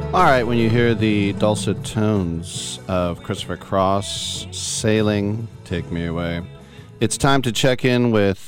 All right, when you hear the dulcet tones of Christopher Cross, Sailing, Take Me Away, it's time to check in with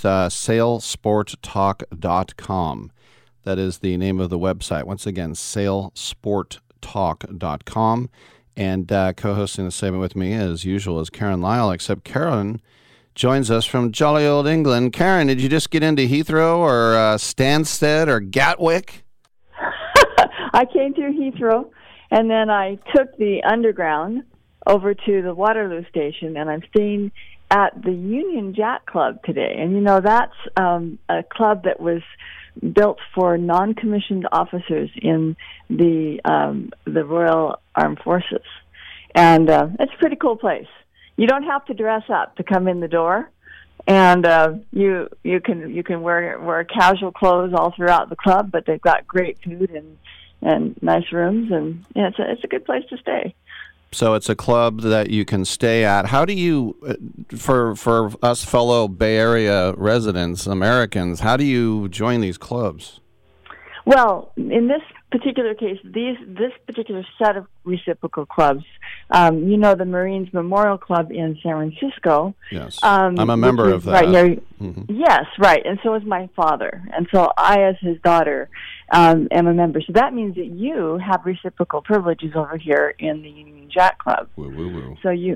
sailsporttalk.com. That is the name of the website. Once again, sailsporttalk.com. And co-hosting the segment with me, as usual, is Karen Lyle, except Karen joins us from jolly old England. Karen, did you just get into Heathrow or Stansted or Gatwick? I came through Heathrow, and then I took the underground over to the Waterloo station, and I'm staying at the Union Jack Club today. And, you know, that's a club that was built for non-commissioned officers in the Royal Armed Forces. And it's a pretty cool place. You don't have to dress up to come in the door. And you can wear casual clothes all throughout the club, but they've got great food and nice rooms, and yeah, it's a good place to stay. So it's a club that you can stay at. How do you, for us fellow Bay Area residents, Americans, how do you join these clubs? Well, in this particular case, this particular set of reciprocal clubs, you know, the Marines Memorial Club in San Francisco. Yes, I'm a member of that. Right near, Yes, right, and so is my father. And so I, as his daughter, am a member. So that means that you have reciprocal privileges over here in the Union Jack Club. Woo. So you.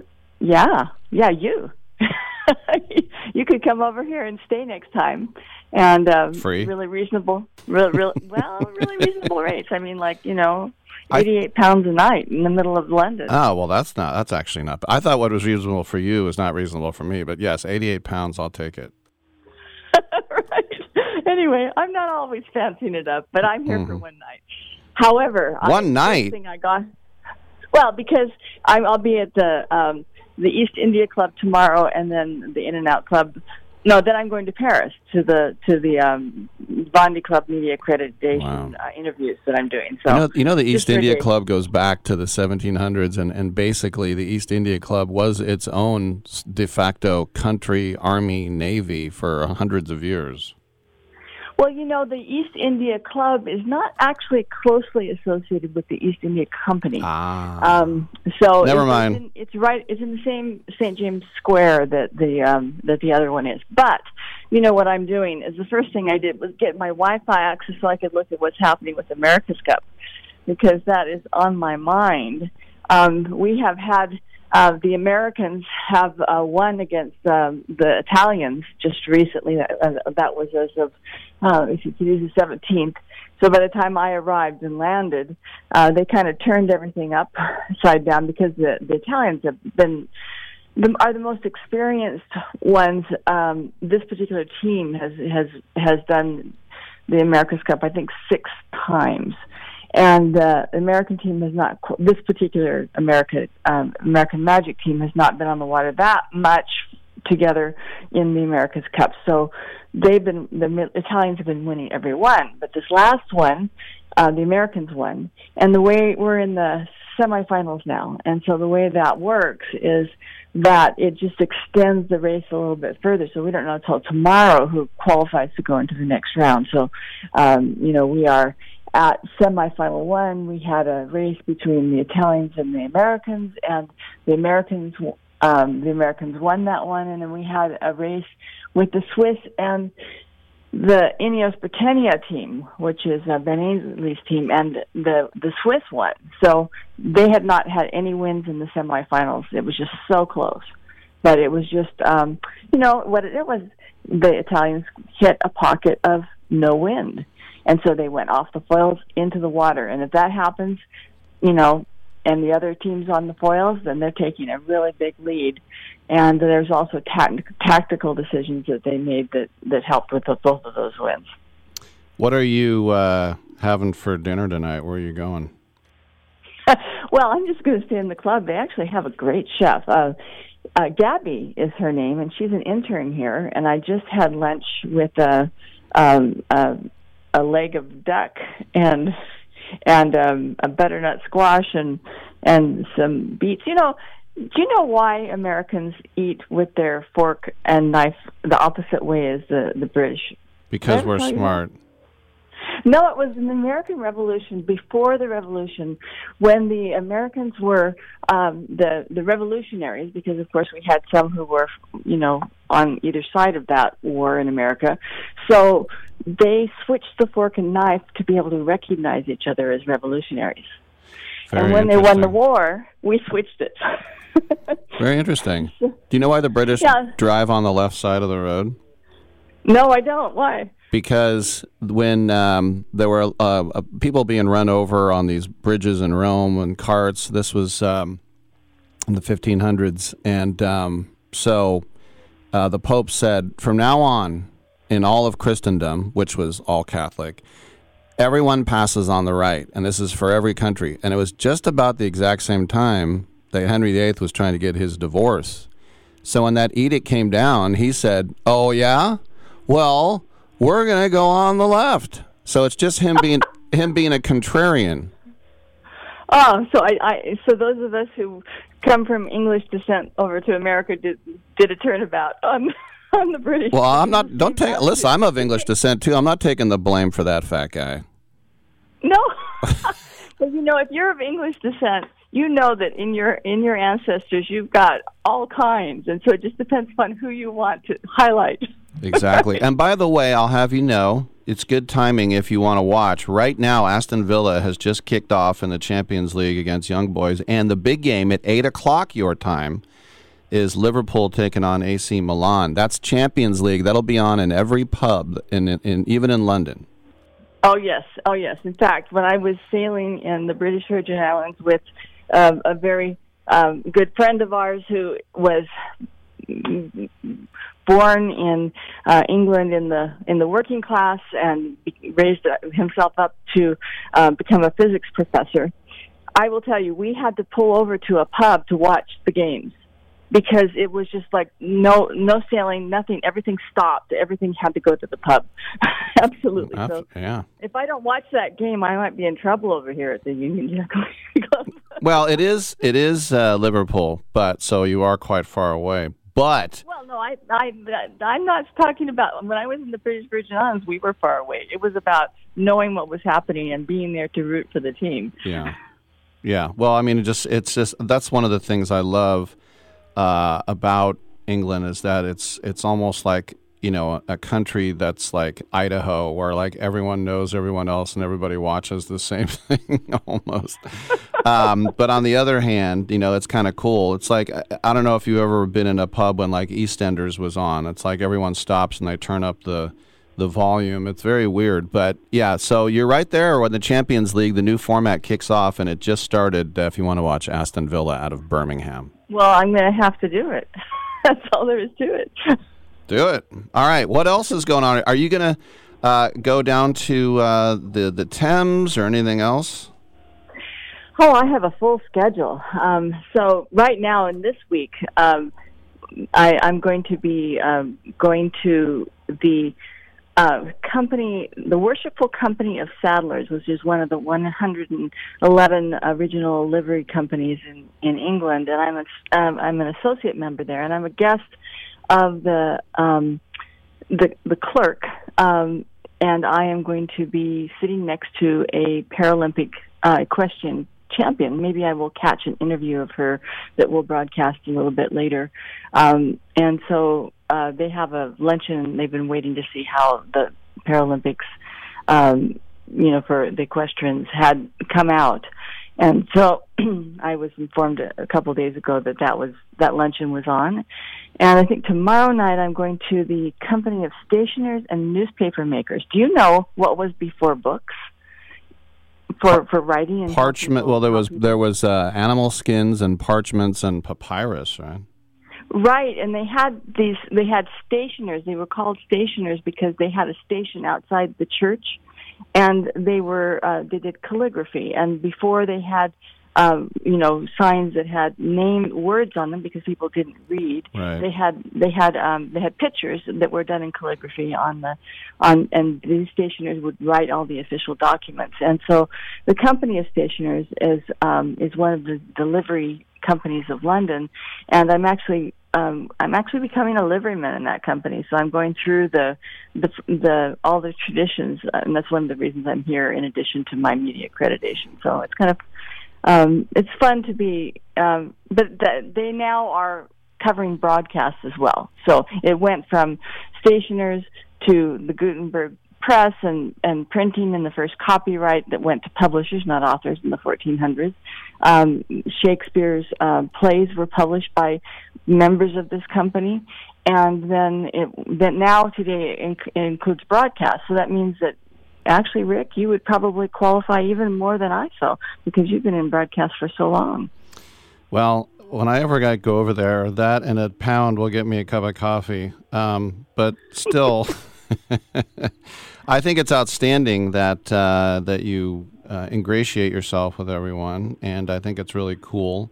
You could come over here and stay next time, and free, really reasonable, really reasonable rates. I mean, like, you know, £88 a night in the middle of London. Oh, well, that's actually not. I thought what was reasonable for you is not reasonable for me. But yes, £88, I'll take it. Right. Anyway, I'm not always fancying it up, but I'm here for one night. However, one night. Thing I got. Well, because I'll be at the East India Club tomorrow, and then the In-N-Out Club. No, then I'm going to Paris to the Bondi Club media accreditation interviews that I'm doing. So you know the East India Club goes back to the 1700s, and basically the East India Club was its own de facto country, army, navy for hundreds of years. Well, you know, the East India Club is not actually closely associated with the East India Company. So never mind. It's right. It's in the same St. James Square that the other one is. But you know what I'm doing is the first thing I did was get my Wi-Fi access so I could look at what's happening with America's Cup, because that is on my mind. We have had. The Americans have won against the Italians just recently. That was as of the 17th. So by the time I arrived and landed, they kind of turned everything upside down, because the Italians are the most experienced ones. This particular team has done the America's Cup, I think, 6 times. And the American team has not. This particular American Magic team has not been on the water that much together in the America's Cup. So the Italians have been winning every one, but this last one, the Americans won. And the way we're in the semifinals now, and so the way that works is that it just extends the race a little bit further. So we don't know until tomorrow who qualifies to go into the next round. So you know, we are. At semifinal 1, we had a race between the Italians and the Americans, and the Americans won that one. And then we had a race with the Swiss and the Ineos Britannia team, which is Ben Ainsley's team, and the Swiss won. So they had not had any wins in the semifinals. It was just so close. But it was just, you know, what it was, the Italians hit a pocket of no wind. And so they went off the foils into the water. And if that happens, you know, and the other team's on the foils, then they're taking a really big lead. And there's also tactical decisions that they made that helped with both of those wins. What are you having for dinner tonight? Where are you going? Well, I'm just going to stay in the club. They actually have a great chef. Gabby is her name, and she's an intern here. And I just had lunch with a leg of duck and a butternut squash and some beets. You know, do you know why Americans eat with their fork and knife the opposite way as the British? Because we're smart. No, it was an American Revolution before the Revolution, when the Americans were the revolutionaries, because of course we had some who were, on either side of that war in America. So they switched the fork and knife to be able to recognize each other as revolutionaries. Very and when they won the war, we switched it. Very interesting. Do you know why the British drive on the left side of the road? No, I don't. Why? Because when there were people being run over on these bridges in Rome and carts, this was in the 1500s, and so the Pope said, from now on, in all of Christendom, which was all Catholic, everyone passes on the right, and this is for every country. And it was just about the exact same time that Henry VIII was trying to get his divorce. So when that edict came down, he said, "Oh yeah, well, we're going to go on the left." So it's just him being a contrarian. Oh, so those of us who come from English descent over to America did a turnabout on the British. Well, I'm not. Listen, I'm of English descent too. I'm not taking the blame for that fat guy. No, but if you're of English descent, you know that in your ancestors you've got all kinds, and so it just depends upon who you want to highlight. Exactly. And by the way, I'll have you know, it's good timing if you want to watch. Right now, Aston Villa has just kicked off in the Champions League against Young Boys, and the big game at 8 o'clock your time is Liverpool taking on AC Milan. That's Champions League. That'll be on in every pub, in even in London. Oh, yes. In fact, when I was sailing in the British Virgin Islands with a very good friend of ours who was born in England in the working class and raised himself up to become a physics professor, I will tell you, we had to pull over to a pub to watch the games because it was just like no sailing, nothing. Everything stopped. Everything had to go to the pub. Absolutely. So yeah. If I don't watch that game, I might be in trouble over here at the Union Jack Club. Well, it is Liverpool, but so you are quite far away. But well, no, I'm not talking about when I was in the British Virgin Islands. We were far away. It was about knowing what was happening and being there to root for the team. Yeah. Well, I mean, it's just that's one of the things I love about England is that it's almost like a country that's like Idaho, where like everyone knows everyone else and everybody watches the same thing almost. But on the other hand, it's kind of cool. It's like, I don't know if you've ever been in a pub when like EastEnders was on. It's like everyone stops and they turn up the volume. It's very weird. But yeah, so you're right there when the Champions League, the new format kicks off, and it just started if you want to watch Aston Villa out of Birmingham. Well, I'm going to have to do it. That's all there is to it. Do it. All right. What else is going on? Are you going to go down to the Thames or anything else? Oh, I have a full schedule. So right now in this week, I'm going to be going to the company, the Worshipful Company of Saddlers, which is one of the 111 original livery companies in England, and I'm an associate member there, and I'm a guest of the clerk, and I am going to be sitting next to a Paralympic equestrian champion. Maybe I will catch an interview of her that we'll broadcast a little bit later. And so they have a luncheon. They've been waiting to see how the Paralympics, for the equestrians had come out. And so I was informed a couple of days ago that luncheon was on. And I think tomorrow night I'm going to the Company of Stationers and Newspaper Makers. Do you know what was before books for writing? And parchment. Well, there was animal skins and parchments and papyrus, right? Right, and they had stationers. They were called stationers because they had a station outside the church, and they did calligraphy. And before they had signs that had named words on them because people didn't read. Right. They had pictures that were done in calligraphy and these stationers would write all the official documents. And so the Company of Stationers is one of the delivery companies of London, and I'm actually I'm actually becoming a liveryman in that company. So I'm going through the all the traditions, and that's one of the reasons I'm here. In addition to my media accreditation, so it's kind of it's fun to be. But they now are covering broadcasts as well. So it went from stationers to the Gutenberg press and printing, and the first copyright that went to publishers, not authors, in the 1400s. Shakespeare's plays were published by members of this company, and then now today it includes broadcast. So that means that actually, Rick, you would probably qualify even more than I so, because you've been in broadcast for so long. Well, when I ever go over there, that and a pound will get me a cup of coffee. But still, I think it's outstanding that you ingratiate yourself with everyone, and I think it's really cool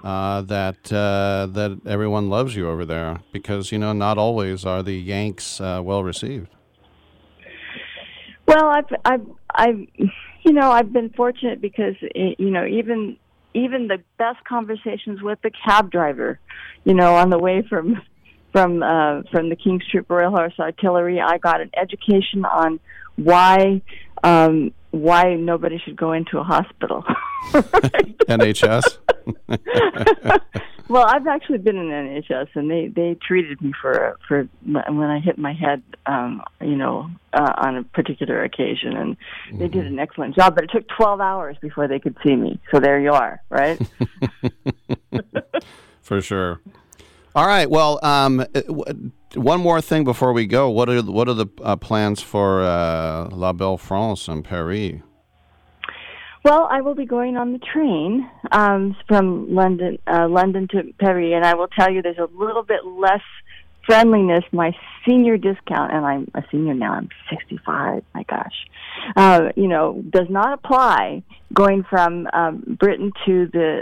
that everyone loves you over there, because not always are the Yanks well received. Well, I've been fortunate because even the best conversations with the cab driver, on the way from the King's Troop Royal Horse Artillery, I got an education on why nobody should go into a hospital. NHS? Well, I've actually been in NHS, and they treated me for when I hit my head, on a particular occasion, and they did an excellent job. But it took 12 hours before they could see me. So there you are, right? For sure. All right. Well, one more thing before we go. What are the plans for La Belle France in Paris? Well, I will be going on the train from London to Paris, and I will tell you there's a little bit less friendliness. My senior discount, and I'm a senior now, I'm 65, my gosh, does not apply going from Britain to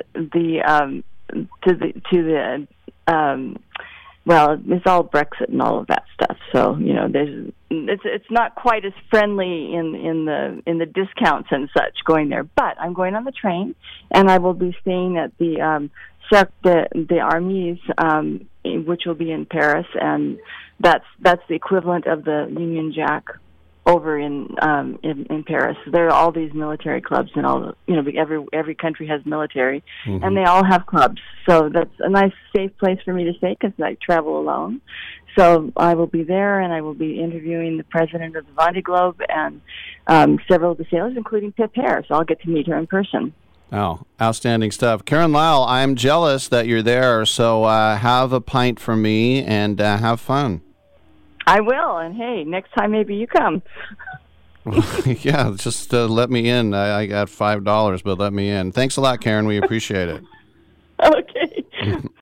well, it's all Brexit and all of that stuff. So it's not quite as friendly in the discounts and such going there. But I'm going on the train, and I will be staying at the Cercle d'Armes, which will be in Paris, and that's the equivalent of the Union Jack over in Paris. There are all these military clubs, and all every country has military, and they all have clubs. So that's a nice, safe place for me to stay because I travel alone. So I will be there, and I will be interviewing the president of the Vendée Globe and several of the sailors, including Pip Hare. So I'll get to meet her in person. Oh, outstanding stuff. Karen Lyle, I'm jealous that you're there. So have a pint for me and have fun. I will, and hey, next time maybe you come. Yeah, just let me in. I got $5, but let me in. Thanks a lot, Karen. We appreciate it. Okay.